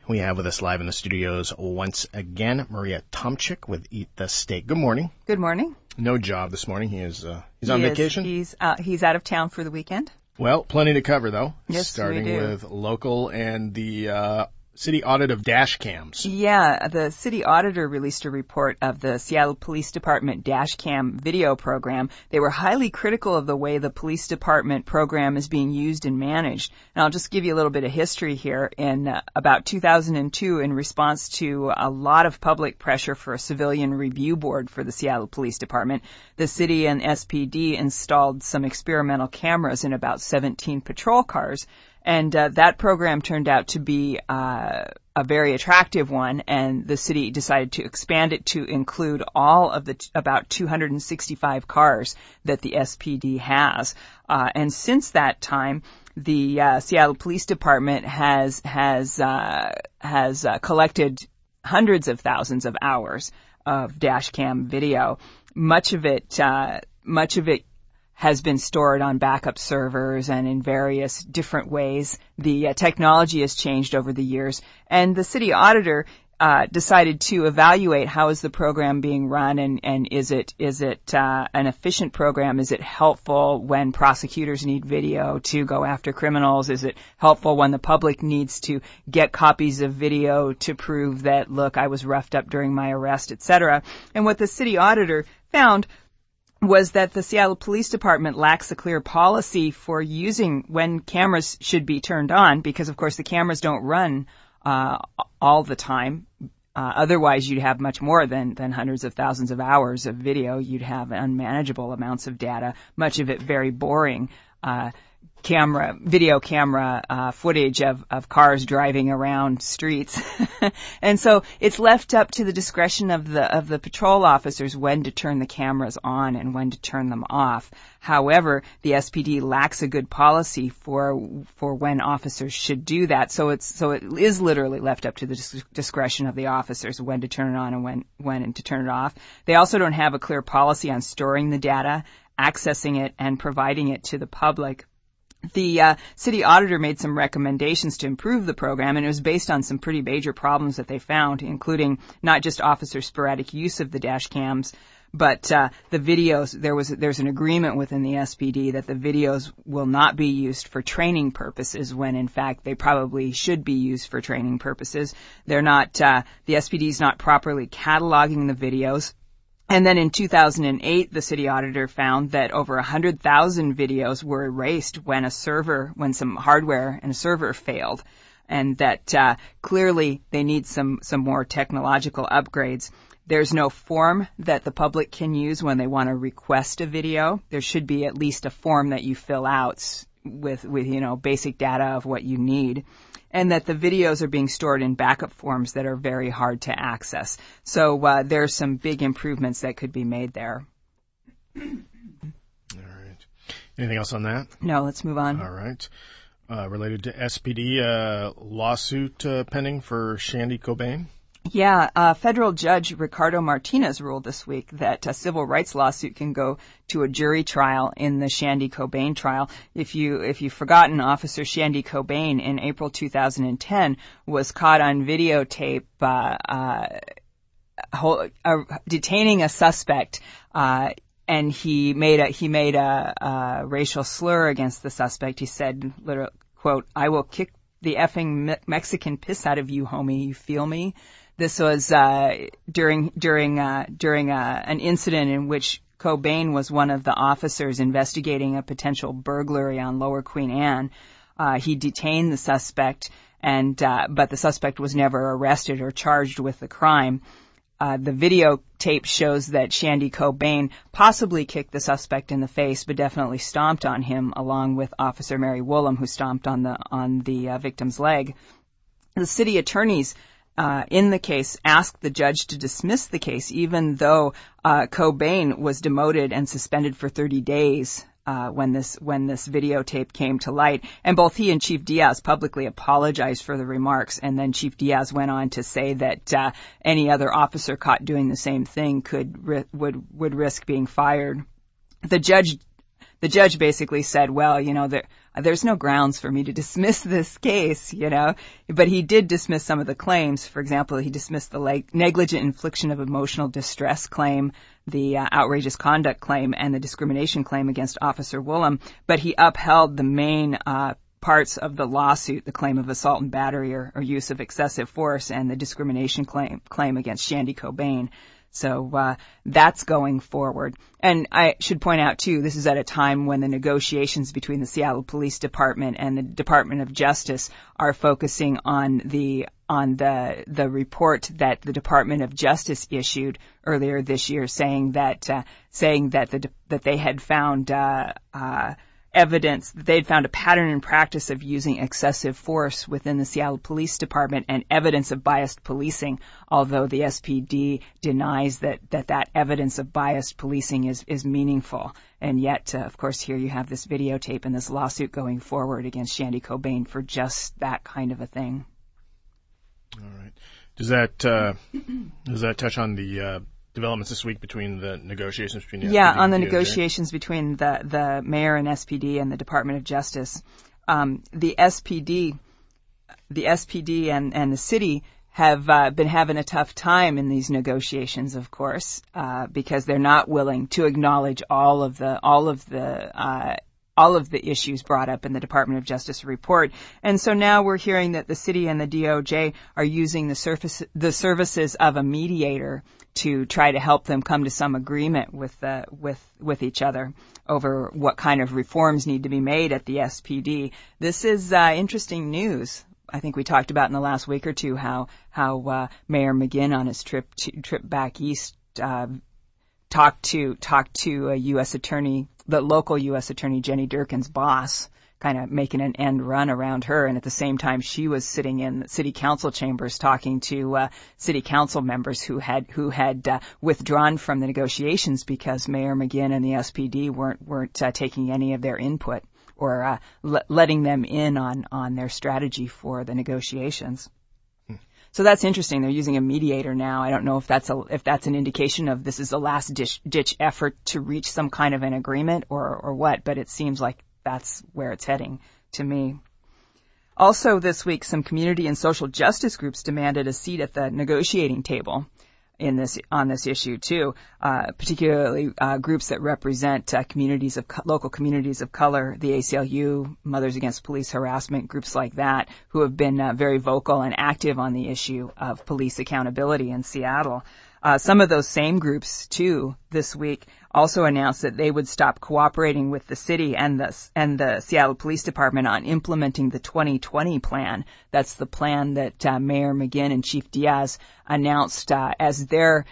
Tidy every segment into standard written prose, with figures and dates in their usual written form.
We have with us live in the studios once again Maria Tomchik with Eat the Steak. Good morning. Good morning. No job this morning. He's on vacation. He's out of town for the weekend. Well, plenty to cover though. Yes, starting we do. with local and the city audit of dash cams. Yeah, the city auditor released a report of the Seattle Police Department dash cam video program. They were highly critical of the way the police department program is being used and managed. And I'll just give you a little bit of history here. In about 2002, in response to a lot of public pressure for a civilian review board for the Seattle Police Department, the city and SPD installed some experimental cameras in about 17 patrol cars. And that program turned out to be a very attractive one, and the city decided to expand it to include all of the about 265 cars that the SPD has. And since that time, the Seattle Police Department has collected hundreds of thousands of hours of dash cam video. Much of it has been stored on backup servers and in various different ways. The technology has changed over the years, and the city auditor decided to evaluate how is the program being run, and is it an efficient program? Is it helpful when prosecutors need video to go after criminals? Is it helpful when the public needs to get copies of video to prove that, look, I was roughed up during my arrest, etc.? And what the city auditor found was that the Seattle Police Department lacks a clear policy for using when cameras should be turned on, because, of course, the cameras don't run all the time. Otherwise, you'd have much more than hundreds of thousands of hours of video. You'd have unmanageable amounts of data, much of it very boring. Video camera footage of cars driving around streets. And so it's left up to the discretion of the patrol officers when to turn the cameras on and when to turn them off. However, the SPD lacks a good policy for when officers should do that. So it is literally left up to the discretion of the officers when to turn it on and when to turn it off. They also don't have a clear policy on storing the data, accessing it, and providing it to the public. The city auditor made some recommendations to improve the program, and it was based on some pretty major problems that they found, including not just officer sporadic use of the dash cams, but the videos. There's an agreement within the SPD that the videos will not be used for training purposes, when in fact they probably should be used for training purposes. They're not. The SPD is not properly cataloging the videos. And then in 2008, the city auditor found that over 100,000 videos were erased when some hardware and a server failed, and that clearly they need some more technological upgrades. There's no form that the public can use when they want to request a video. There should be at least a form that you fill out with basic data of what you need. And that the videos are being stored in backup forms that are very hard to access. So there's some big improvements that could be made there. All right. Anything else on that? No, let's move on. All right. Related to SPD, lawsuit pending for Shandy Cobain? Yeah, federal judge Ricardo Martinez ruled this week that a civil rights lawsuit can go to a jury trial in the Shandy Cobain trial. If you've forgotten, Officer Shandy Cobain in April 2010 was caught on videotape detaining a suspect, and he made a racial slur against the suspect. He said, literally, quote, "I will kick the effing Mexican piss out of you, homie. You feel me?" This was during an incident in which Cobain was one of the officers investigating a potential burglary on Lower Queen Anne. He detained the suspect, but the suspect was never arrested or charged with the crime. The videotape shows that Shandy Cobain possibly kicked the suspect in the face, but definitely stomped on him, along with Officer Mary Woolham, who stomped on the victim's leg. The city attorneys in the case asked the judge to dismiss the case, even though Cobain was demoted and suspended for 30 days when this videotape came to light. And both he and Chief Diaz publicly apologized for the remarks, and then Chief Diaz went on to say that any other officer caught doing the same thing would risk being fired. The the judge basically said, well, there's no grounds for me to dismiss this case, but he did dismiss some of the claims. For example, he dismissed the negligent infliction of emotional distress claim, the outrageous conduct claim, and the discrimination claim against Officer Woolham, but he upheld the main parts of the lawsuit, the claim of assault and battery or use of excessive force, and the discrimination claim against Shandy Cobain. So that's going forward. And I should point out, too, this is at a time when the negotiations between the Seattle Police Department and the Department of Justice are focusing on the report that the Department of Justice issued earlier this year, saying that they had found evidence that they'd found a pattern and practice of using excessive force within the Seattle Police Department and evidence of biased policing, although the SPD denies that evidence of biased policing is meaningful. And yet, of course, here you have this videotape and this lawsuit going forward against Shandy Cobain for just that kind of a thing. All right. Does that touch on the developments this week between the negotiations between the SPD on the and DOJ? negotiations between the mayor and SPD and the Department of Justice. The SPD and the city have been having a tough time in these negotiations, of course, because they're not willing to acknowledge all of the issues brought up in the Department of Justice report. And so now we're hearing that the city and the DOJ are using the services of a mediator to try to help them come to some agreement with each other over what kind of reforms need to be made at the SPD. This is interesting news. I think we talked about in the last week or two how Mayor McGinn on his trip back east talked to a U.S. attorney, the local U.S. attorney, Jenny Durkin's boss, kind of making an end run around her. And at the same time, she was sitting in city council chambers talking to city council members who had withdrawn from the negotiations because Mayor McGinn and the SPD weren't taking any of their input or letting them in on their strategy for the negotiations. So that's interesting. They're using a mediator now. I don't know if that's an indication of this is the last ditch effort to reach some kind of an agreement or what, but it seems like that's where it's heading to me. Also this week, some community and social justice groups demanded a seat at the negotiating table on this issue too, particularly groups that represent local communities of color, the ACLU, Mothers Against Police Harassment, groups like that, who have been very vocal and active on the issue of police accountability in Seattle. Some of those same groups, too, this week also announced that they would stop cooperating with the city and the Seattle Police Department on implementing the 2020 plan. That's the plan that Mayor McGinn and Chief Diaz announced as their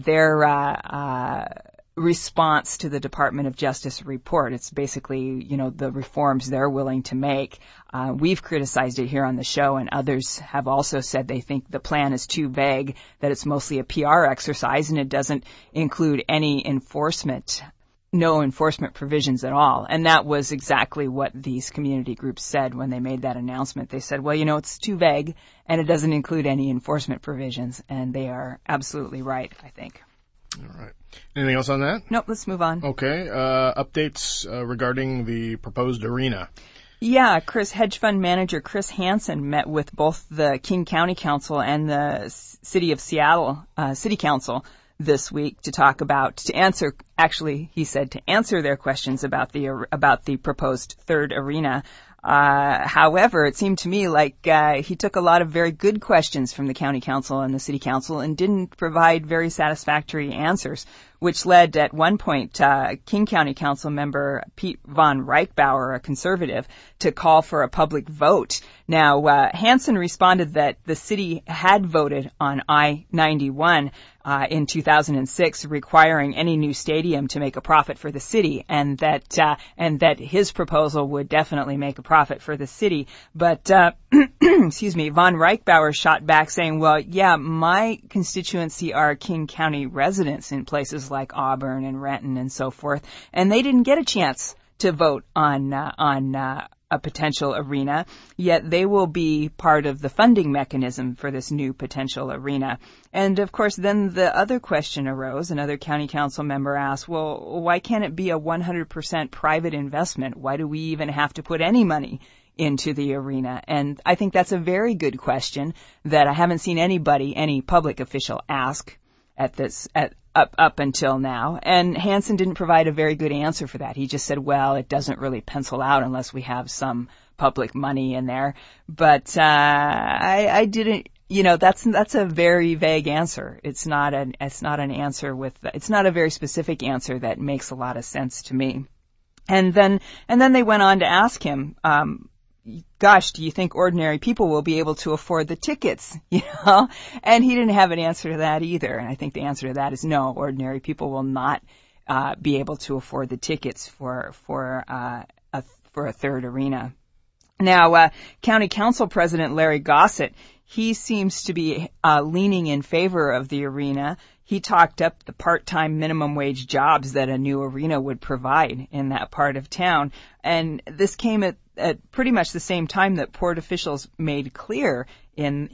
response to the Department of Justice report. It's basically, the reforms they're willing to make. We've criticized it here on the show, and others have also said they think the plan is too vague, that it's mostly a PR exercise, and it doesn't include any no enforcement provisions at all. And that was exactly what these community groups said when they made that announcement. They said, well, it's too vague, and it doesn't include any enforcement provisions. And they are absolutely right, I think. All right. Anything else on that? Nope, let's move on. Okay. Updates regarding the proposed arena. Yeah, hedge fund manager Chris Hansen met with both the King County Council and the City of Seattle City Council this week to answer their questions about the proposed third arena. However, it seemed to me like he took a lot of very good questions from the county council and the city council and didn't provide very satisfactory answers, which led at one point King County Council member Pete von Reichbauer, a conservative, to call for a public vote. Now, Hansen responded that the city had voted on I-91 in 2006, requiring any new stadium to make a profit for the city, and that his proposal would definitely make a profit for the city. But excuse me, von Reichbauer shot back saying, well, yeah, my constituency are King County residents in places like Auburn and Renton and so forth, and they didn't get a chance to vote on a potential arena, yet they will be part of the funding mechanism for this new potential arena. And of course, then the other question arose. Another county council member asked, well, why can't it be a 100% private investment? Why do we even have to put any money into the arena? And I think that's a very good question that I haven't seen any public official ask up until now. And Hansen didn't provide a very good answer for that. He just said, well, it doesn't really pencil out unless we have some public money in there. But I didn't, that's a very vague answer. It's not a very specific answer that makes a lot of sense to me. And then they went on to ask him, gosh, do you think ordinary people will be able to afford the tickets? And he didn't have an answer to that either. And I think the answer to that is no, ordinary people will not be able to afford the tickets for a third arena. Now, County Council President Larry Gossett, he seems to be leaning in favor of the arena. He talked up the part-time minimum wage jobs that a new arena would provide in that part of town. And this came at pretty much the same time that port officials made clear in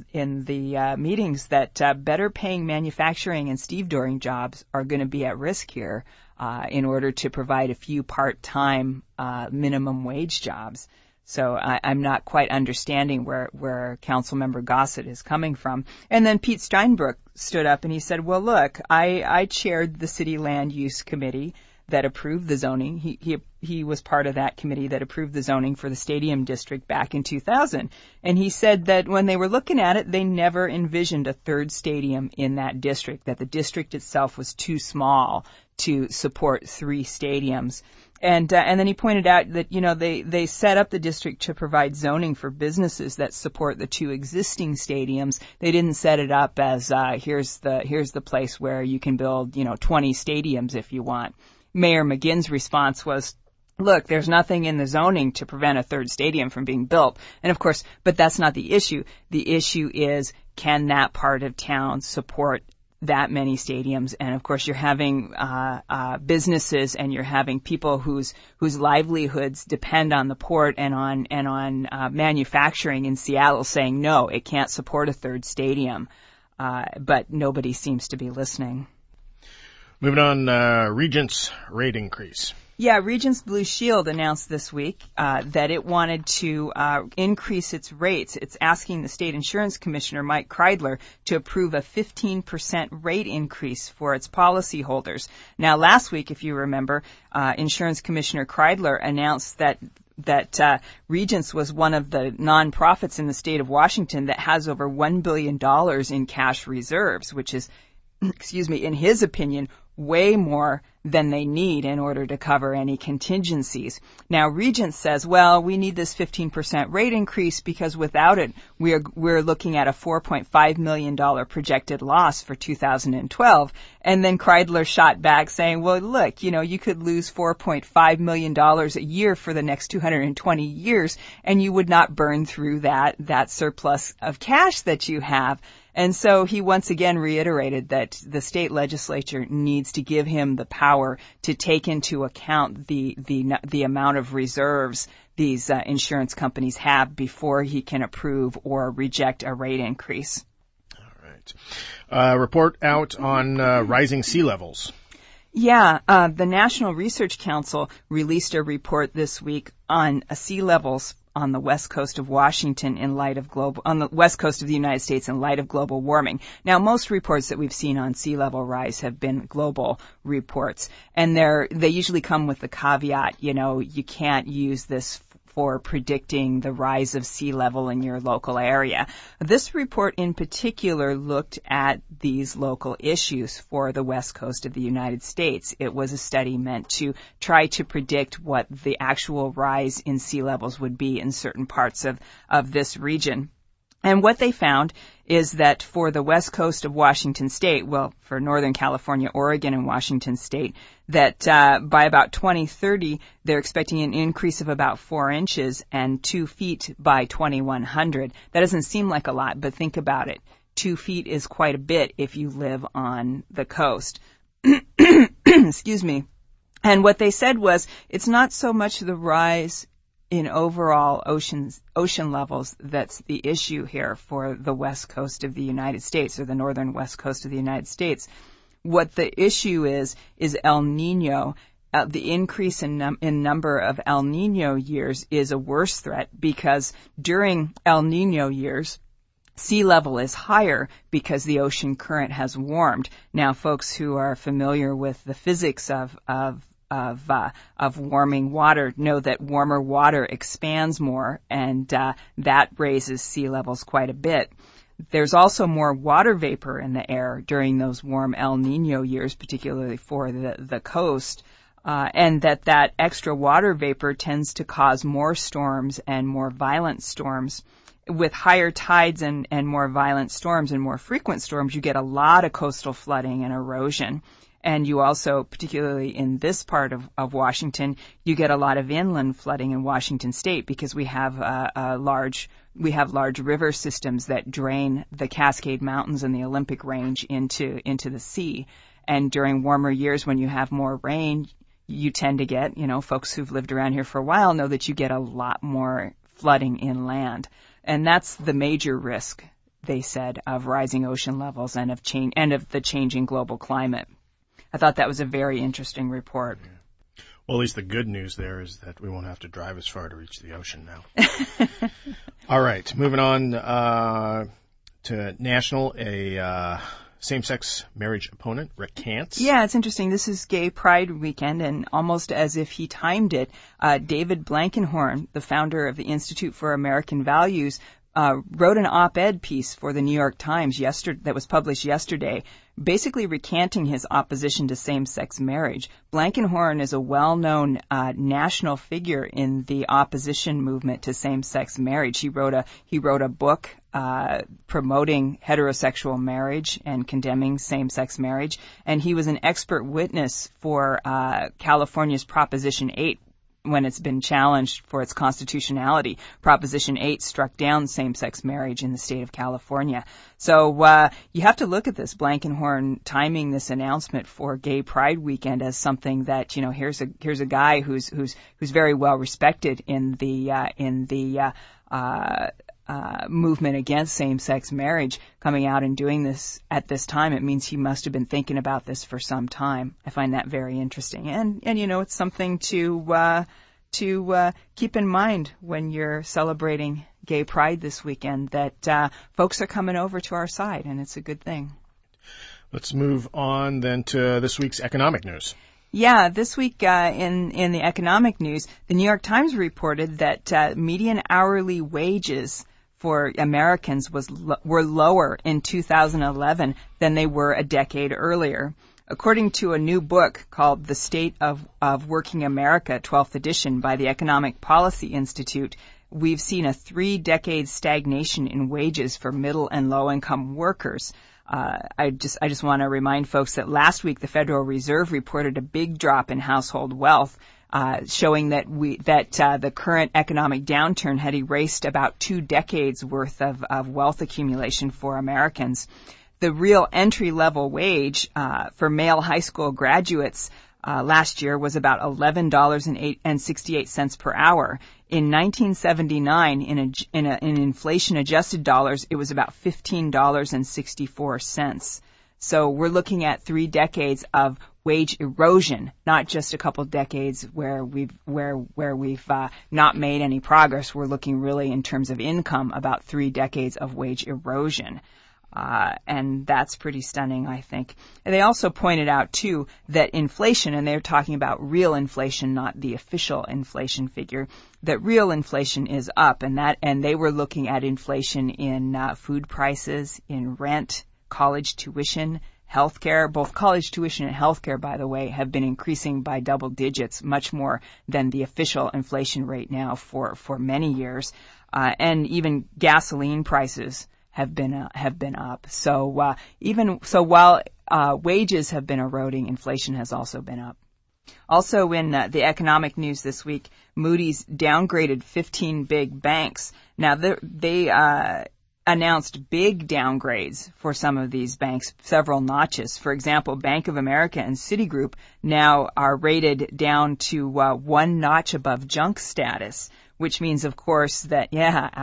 the meetings that better paying manufacturing and stevedoring jobs are going to be at risk here in order to provide a few part-time minimum wage jobs. So I'm not quite understanding where Councilmember Gossett is coming from. And then Pete Steinbrook stood up and he said, well, look, I chaired the City Land Use Committee that approved the zoning. He was part of that committee that approved the zoning for the stadium district back in 2000. And he said that when they were looking at it, they never envisioned a third stadium in that district, that the district itself was too small to support 3 stadiums. And then he pointed out that, they set up the district to provide zoning for businesses that support the 2 existing stadiums. They didn't set it up as, here's the place where you can build, 20 stadiums if you want. Mayor McGinn's response was, look, there's nothing in the zoning to prevent a third stadium from being built. And of course, but that's not the issue. The issue is, can that part of town support that many stadiums? And of course, you're having businesses and you're having people whose livelihoods depend on the port and on manufacturing in Seattle saying, no, it can't support a third stadium. But nobody seems to be listening. Moving on, Regent's rate increase. Yeah, Regent's Blue Shield announced this week that it wanted to increase its rates. It's asking the state insurance commissioner, Mike Kreidler, to approve a 15% rate increase for its policyholders. Now, last week, if you remember, Insurance Commissioner Kreidler announced that Regents was one of the nonprofits in the state of Washington that has over $1 billion in cash reserves, which is, in his opinion, way more than they need in order to cover any contingencies. Now, Regents says, well, we need this 15% rate increase because without it, we're looking at a $4.5 million projected loss for 2012. And then Kreidler shot back saying, well, look, you could lose $4.5 million a year for the next 220 years, and you would not burn through that surplus of cash that you have. And so he once again reiterated that the state legislature needs to give him the power to take into account the amount of reserves these insurance companies have before he can approve or reject a rate increase. All right. Report out on rising sea levels. Yeah, the National Research Council released a report this week on sea levels on the west coast of Washington on the west coast of the United States in light of global warming. Now, most reports that we've seen on sea level rise have been global reports, and they usually come with the caveat, you can't use this for predicting the rise of sea level in your local area. This report in particular looked at these local issues for the west coast of the United States. It was a study meant to try to predict what the actual rise in sea levels would be in certain parts of this region. And what they found is that for the west coast of Washington state, well, for Northern California, Oregon, and Washington state, that by about 2030, they're expecting an increase of about 4 inches and 2 feet by 2100. That doesn't seem like a lot, but think about it. 2 feet is quite a bit if you live on the coast. Excuse me. And what they said was, it's not so much the rise in overall ocean levels that's the issue here for the west coast of the United States, or the northern west coast of the United States. What the issue is El Nino. The increase in number of El Nino years is a worse threat, because during El Nino years, sea level is higher because the ocean current has warmed. Now, folks who are familiar with the physics of warming water know that warmer water expands more, and that raises sea levels quite a bit. There's also more water vapor in the air during those warm El Nino years, particularly for the coast. And that extra water vapor tends to cause more storms and more violent storms. With higher tides and more violent storms and more frequent storms, you get a lot of coastal flooding and erosion. And you also, particularly in this part of Washington, you get a lot of inland flooding in Washington State, because we have large river systems that drain the Cascade Mountains and the Olympic Range into the sea. And during warmer years, when you have more rain, you tend to get, folks who've lived around here for a while know that you get a lot more flooding inland. And that's the major risk, they said, of rising ocean levels and of the changing global climate. I thought that was a very interesting report. Yeah. Well, at least the good news there is that we won't have to drive as far to reach the ocean now. All right, moving on to national, same-sex marriage opponent recants. Yeah, it's interesting. This is Gay Pride weekend, and almost as if he timed it, David Blankenhorn, the founder of the Institute for American Values, wrote an op-ed piece for the New York Times that was published yesterday, basically recanting his opposition to same-sex marriage. Blankenhorn is a well-known national figure in the opposition movement to same-sex marriage. He wrote a book promoting heterosexual marriage and condemning same-sex marriage, and he was an expert witness for California's Proposition 8 when it's been challenged for its constitutionality. Proposition 8 struck down same-sex marriage in the state of California. So you have to look at this, Blankenhorn timing this announcement for Gay Pride weekend as something that, here's a guy who's very well respected in the movement against same-sex marriage, coming out and doing this at this time. It means he must have been thinking about this for some time. I find that very interesting, and it's something to keep in mind when you're celebrating Gay Pride this weekend, that folks are coming over to our side, and it's a good thing. Let's move on then to this week's economic news. Yeah, this week in the economic news, the New York Times reported that median hourly wages for Americans were lower in 2011 than they were a decade earlier. According to a new book called The State of Working America, 12th edition, by the Economic Policy Institute, we've seen a 3-decade stagnation in wages for middle and low-income workers. I just want to remind folks that last week the Federal Reserve reported a big drop in household wealth, showing that the current economic downturn had erased about 2 decades worth of wealth accumulation for Americans. The real entry-level wage for male high school graduates last year was about $11.68 per hour. In 1979, in inflation-adjusted dollars, it was about $15.64. So we're looking at 3 decades of wage erosion, not just a couple decades where we've not made any progress. We're looking really in terms of income about 3 decades of wage erosion. And that's pretty stunning, I think. And they also pointed out, too, that inflation, and they're talking about real inflation, not the official inflation figure, that real inflation is up, and they were looking at inflation in food prices, in rent, college tuition, healthcare. Both college tuition and healthcare, by the way, have been increasing by double digits, much more than the official inflation rate now for many years. And even gasoline prices have been up. So while wages have been eroding, inflation has also been up. Also in the economic news this week, Moody's downgraded 15 big banks. Now they announced big downgrades for some of these banks, several notches. For example, Bank of America and Citigroup now are rated down to 1 notch above junk status, which means, of course, that,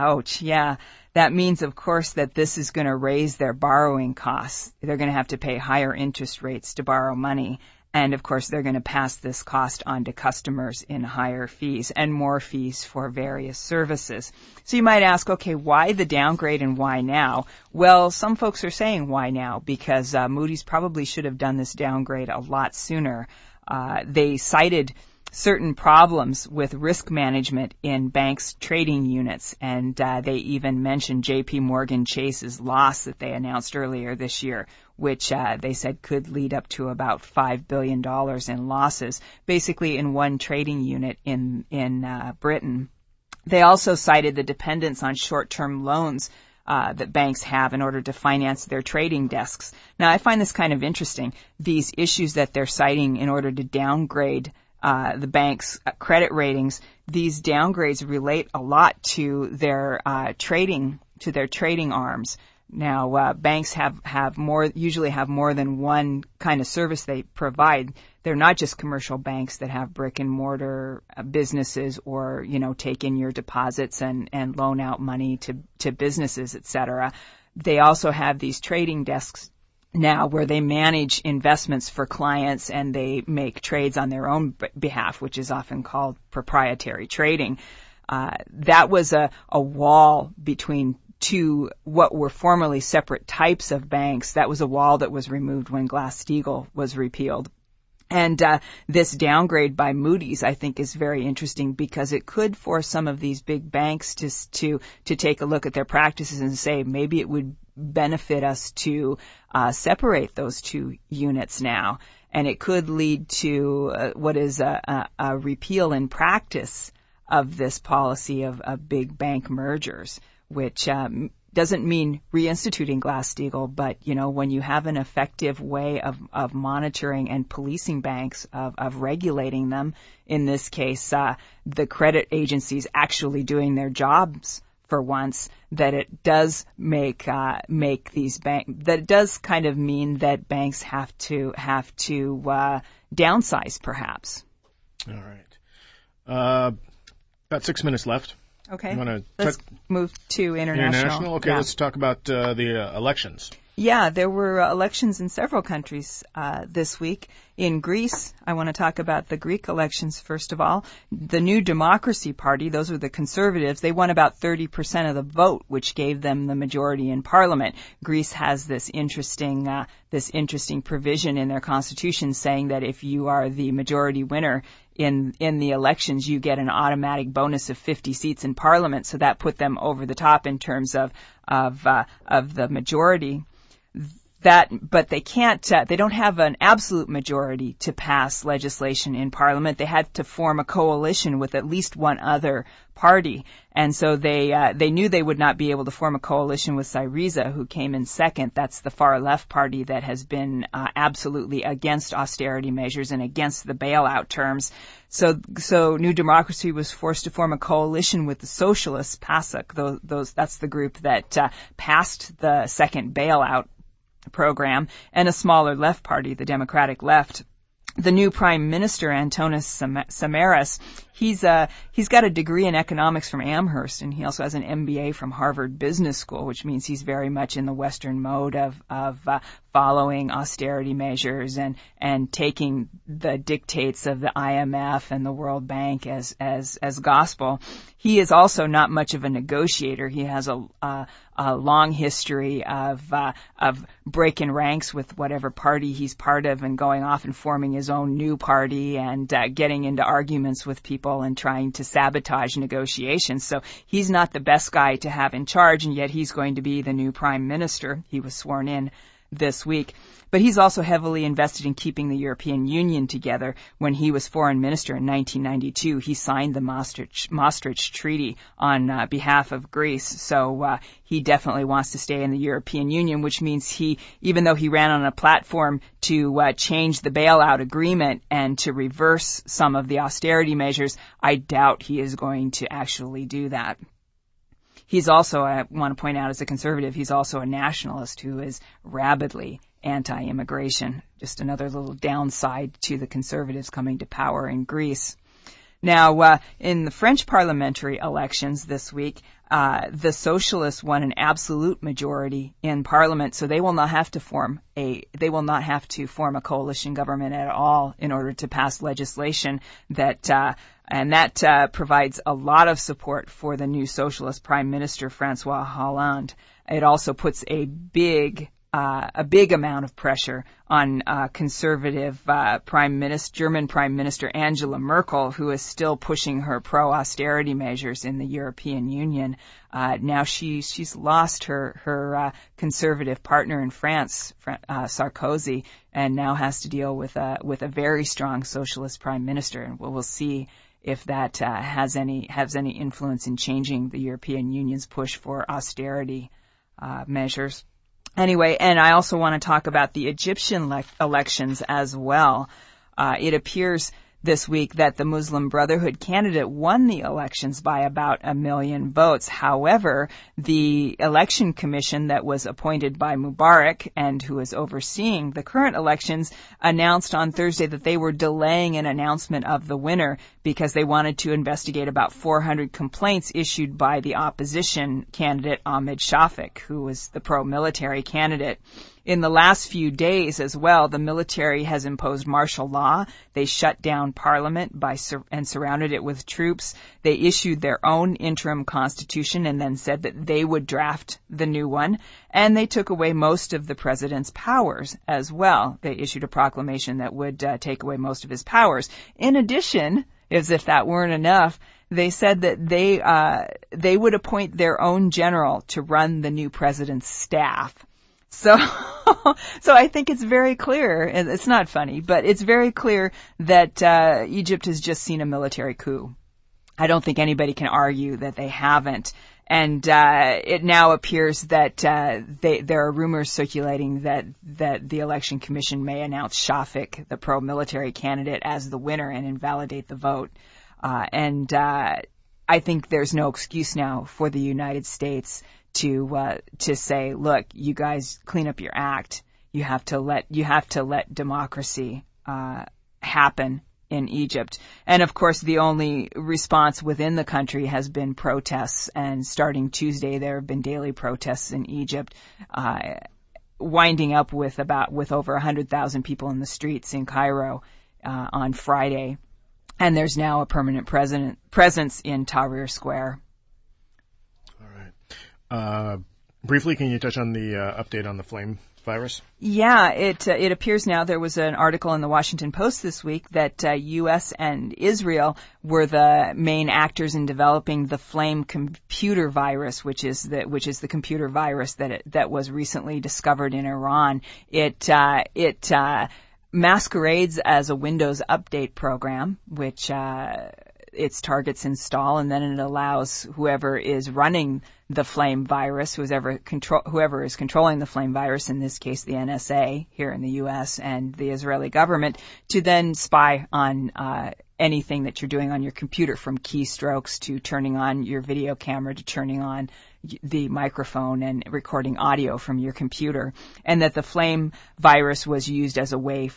that means, of course, that this is going to raise their borrowing costs. They're going to have to pay higher interest rates to borrow money. And, of course, they're going to pass this cost on to customers in higher fees and more fees for various services. So you might ask, okay, why the downgrade and why now? Well, some folks are saying why now because Moody's probably should have done this downgrade a lot sooner. They cited certain problems with risk management in banks' trading units, and they even mentioned J.P. Morgan Chase's loss that they announced earlier this year, which they said could lead up to about $5 billion in losses, basically in one trading unit in Britain. They also cited the dependence on short-term loans that banks have in order to finance their trading desks. Now, I find this kind of interesting, these issues that they're citing in order to downgrade the bank's credit ratings. These downgrades relate a lot to their trading arms. Now, banks usually have more than one kind of service they provide. They're not just commercial banks that have brick and mortar businesses or, take in your deposits and loan out money to businesses, et cetera. They also have these trading desks now where they manage investments for clients and they make trades on their own behalf, which is often called proprietary trading. That was a wall between two what were formerly separate types of banks. That was a wall that was removed when Glass-Steagall was repealed. And this downgrade by Moody's, I think, is very interesting because it could force some of these big banks to take a look at their practices and say maybe it would benefit us to separate those two units now. And it could lead to what is a repeal in practice of this policy of big bank mergers, which doesn't mean reinstituting Glass-Steagall, but, when you have an effective way of monitoring and policing banks, of regulating them, in this case, the credit agencies actually doing their jobs for once, that it does make these that it does kind of mean that banks have to downsize, perhaps. All right. About 6 minutes left. Okay. Let's move to international. Okay, Let's talk about the elections. Yeah, there were elections in several countries this week. In Greece, I want to talk about the Greek elections first of all. The New Democracy Party, those are the conservatives, they won about 30% of the vote, which gave them the majority in parliament. Greece has this interesting provision in their constitution saying that if you are the majority winner in the elections, you get an automatic bonus of 50 seats in parliament. So that put them over the top in terms of the majority. But they can't, they don't have an absolute majority to pass legislation in parliament. They had to form a coalition with at least one other party. And so they knew they would not be able to form a coalition with Syriza, who came in second. That's the far left party that has been absolutely against austerity measures and against the bailout terms. So New Democracy was forced to form a coalition with the socialists, PASOK. That's the group that passed the second bailout program, and a smaller left party, the Democratic Left. The new Prime Minister, Antonis Samaras, he's got a degree in economics from Amherst, and he also has an MBA from Harvard Business School, which means he's very much in the Western mode of following austerity measures and taking the dictates of the IMF and the World Bank as gospel. He is also not much of a negotiator. He has a long history of breaking ranks with whatever party he's part of and going off and forming his own new party and getting into arguments with people and trying to sabotage negotiations. So he's not the best guy to have in charge, and yet he's going to be the new prime minister. He was sworn in this week. But he's also heavily invested in keeping the European Union together. When he was foreign minister in 1992, he signed the Maastricht Treaty on behalf of Greece. So he definitely wants to stay in the European Union, which means even though he ran on a platform to change the bailout agreement and to reverse some of the austerity measures, I doubt he is going to actually do that. He's also, I want to point out as a conservative, he's also a nationalist who is rabidly anti-immigration. Just another little downside to the conservatives coming to power in Greece. Now, in the French parliamentary elections this week, the Socialists won an absolute majority in Parliament, so they will not have to form a coalition government at all in order to pass legislation that provides a lot of support for the new Socialist Prime Minister François Hollande. It also puts a big amount of pressure on conservative German Prime Minister Angela Merkel, who is still pushing her pro-austerity measures in the European Union. Now she's lost her conservative partner in France, Sarkozy, and now has to deal with a very strong socialist prime minister. And we'll see if that has any influence in changing the European Union's push for austerity measures. Anyway, and I also want to talk about the Egyptian elections as well. It appears this week that the Muslim Brotherhood candidate won the elections by about 1 million votes. However, the election commission that was appointed by Mubarak and who is overseeing the current elections announced on Thursday that they were delaying an announcement of the winner because they wanted to investigate about 400 complaints issued by the opposition candidate Ahmed Shafik, who was the pro-military candidate. In the last few days as well, the military has imposed martial law. They shut down parliament and surrounded it with troops. They issued their own interim constitution and then said that they would draft the new one. And they took away most of the president's powers as well. They issued a proclamation that would take away most of his powers. In addition, as if that weren't enough, they said that they would appoint their own general to run the new president's staff. So I think it's very clear, and it's not funny, but it's very clear that Egypt has just seen a military coup. I don't think anybody can argue that they haven't. And it now appears that there are rumors circulating that the election commission may announce Shafik, the pro-military candidate, as the winner and invalidate the vote. And I think there's no excuse now for the United States to say, look, you guys clean up your act. You have to let democracy happen in Egypt. And of course, the only response within the country has been protests. And starting Tuesday, there have been daily protests in Egypt, winding up with over 100,000 people in the streets in Cairo on Friday. And there's now a permanent presence in Tahrir Square. Briefly, can you touch on the update on the flame virus? Yeah, it appears now there was an article in the Washington Post this week that U.S. and Israel were the main actors in developing the flame computer virus, which is the computer virus that was recently discovered in Iran. It masquerades as a Windows update program, which its targets install, and then it allows whoever is running the flame virus, whoever is controlling the flame virus, in this case the NSA here in the U.S. and the Israeli government, to then spy on anything that you're doing on your computer, from keystrokes to turning on your video camera to turning on the microphone and recording audio from your computer. And that the flame virus was used as a way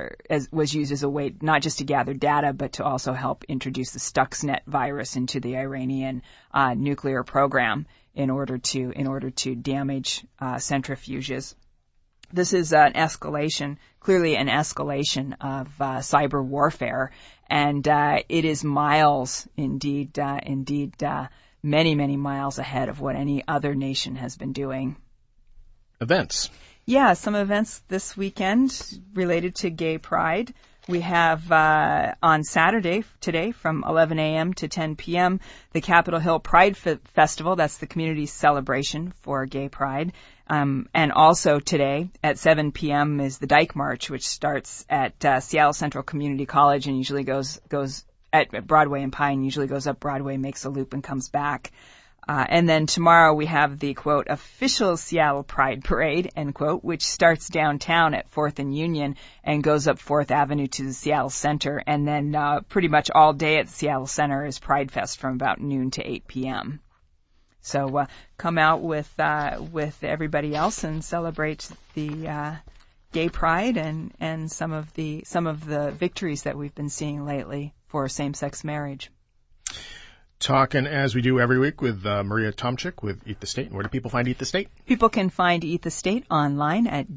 not just to gather data, but to also help introduce the Stuxnet virus into the Iranian nuclear program in order to damage centrifuges. This is clearly an escalation of cyber warfare, and it is miles, indeed, many, many miles ahead of what any other nation has been doing. Events. Yeah, some events this weekend related to Gay Pride. We have on Saturday, today, from 11 a.m. to 10 p.m., the Capitol Hill Pride Festival. That's the community's celebration for Gay Pride. And also today at 7 p.m. is the Dyke March, which starts at Seattle Central Community College and usually goes at Broadway and Pine, usually goes up Broadway, makes a loop, and comes back. And then tomorrow we have the, quote, official Seattle Pride Parade, end quote, which starts downtown at 4th and Union and goes up 4th Avenue to the Seattle Center. And then pretty much all day at the Seattle Center is Pride Fest from about noon to 8 p.m. So come out with everybody else and celebrate the Gay Pride and some of the victories that we've been seeing lately. for same-sex marriage. Talking as we do every week with Maria Tomczyk with Eat the State. And where do people find Eat the State? People can find Eat the State online at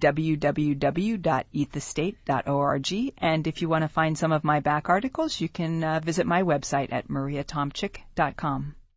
www.eatthestate.org. And if you want to find some of my back articles, you can visit my website at mariatomczyk.com.